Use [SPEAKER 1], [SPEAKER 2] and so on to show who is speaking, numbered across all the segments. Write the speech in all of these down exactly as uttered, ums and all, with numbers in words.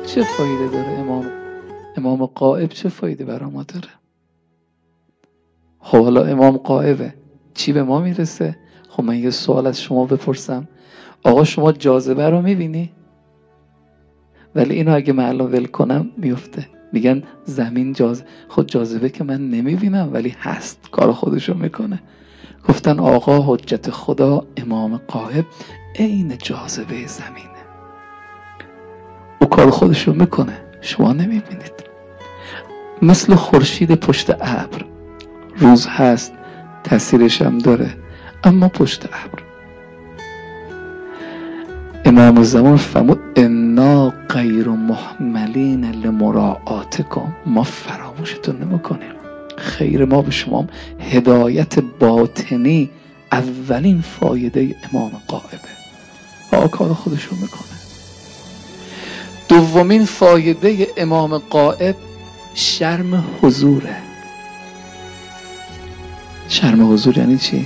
[SPEAKER 1] چه فایده داره؟ امام امام غائب چه فایده برای ما داره؟ خب حالا امام غائبه، چی به ما میرسه؟ خب من یه سوال از شما بپرسم، آقا شما جاذبه رو میبینی؟ ولی اینو اگه من الان ول کنم میفته. میگن زمین جاذبه، خود جاذبه که من نمیبینم ولی هست، کار خودشو میکنه. گفتن آقا حجت خدا امام غائب عین جاذبه زمینه، او کار خودشو میکنه، شما نمیبینید. مثل خورشید پشت ابر، روز هست، تاثیرش هم داره، اما پشت ابر. امام زمان فرمود انا غیر محملین لمراعاتکم، ما فراموشتون نمیکنیم، خیر ما به شما. هدایت باطنی اولین فایده امام غائبه، آقا کار خودشون میکنه. دومین فایده امام غائب شرم حضوره. شرم حضور یعنی چی؟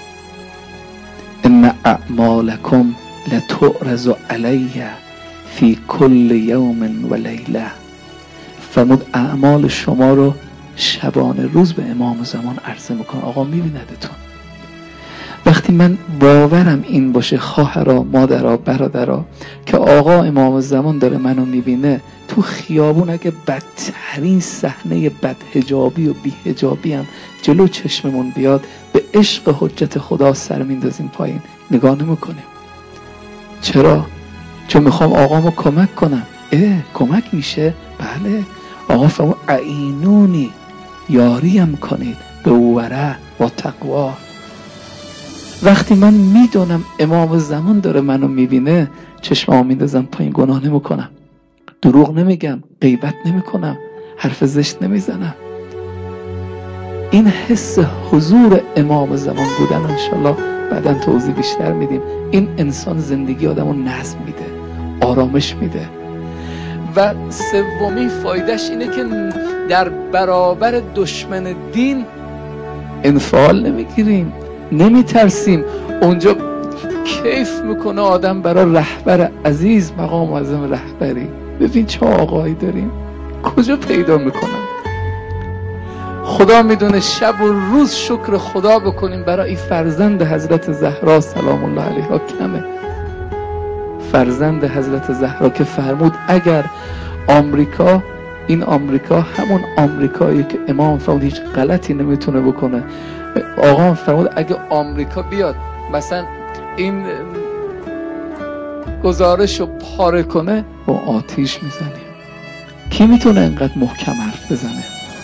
[SPEAKER 1] ان اعمالکم لتعرض علیه فی کل یوم و لیله. فرمود اعمال شما رو شبانه روز به امام زمان عرضه میکنه، آقا میبیندتون. وقتی من باورم این باشه خواهرا، مادرها، برادرها، که آقا امام زمان داره منو میبینه، تو خیابون اگه بدترین صحنه بدحجابی و بیحجابی هم جلو چشممون بیاد، به عشق حجت خدا سر میندازیم پایین، نگاه نمیکنیم. چرا؟ چون میخوام آقامو کمک کنم. اه کمک میشه؟ بله. آقا فرمود اعینونی، یاریم کنید به ورع و تقوا. وقتی من میدونم امام زمان داره منو میبینه، چشمامو میندازم پایین، گناه نمیکنم، دروغ نمیگم، غیبت نمیکنم، حرف زشت نمیزنم. این حس حضور امام زمان بودن انشالله بعداً توضیح بیشتر میدیم. این انسان زندگی آدمو نظم میده، آرامش میده. و سومین فایدهش اینه که در برابر دشمن دین انفعال نمیگیریم، نمیترسیم. اونجا کیف میکنه آدم برای رهبر عزیز، مقام معظم رهبری. ببین چه آقایی داریم، کجا پیدا میکنم؟ خدا میدونه شب و روز شکر خدا بکنیم برای این فرزند حضرت زهرا سلام الله علیها کمه. فرزند حضرت زهرا که فرمود اگر آمریکا، این آمریکا همون آمریکایی که امام فرمود هیچ غلطی نمیتونه بکنه، آقا فرمود اگه آمریکا بیاد مثلا این گزارش رو پاره کنه، با آتیش میزنیم. کی میتونه اینقدر محکم حرف بزنه؟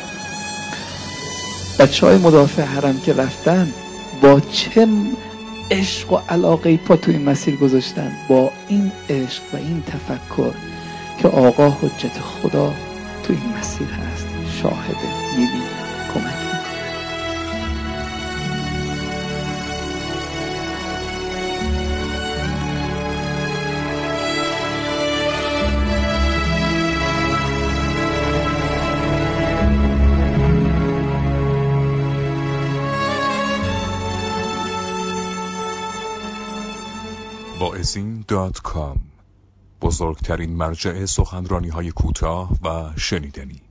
[SPEAKER 1] بچه های مدافع حرم که رفتن با چه عشق و علاقه پا تو این مسیر گذاشتن، با این عشق و این تفکر که آقا حجت خدا تو این مسیر هست، شاهده، میبینه، کمک میکنه.
[SPEAKER 2] واعظین دات کام، بزرگترین مرجع سخنرانی‌های کوتاه و شنیدنی.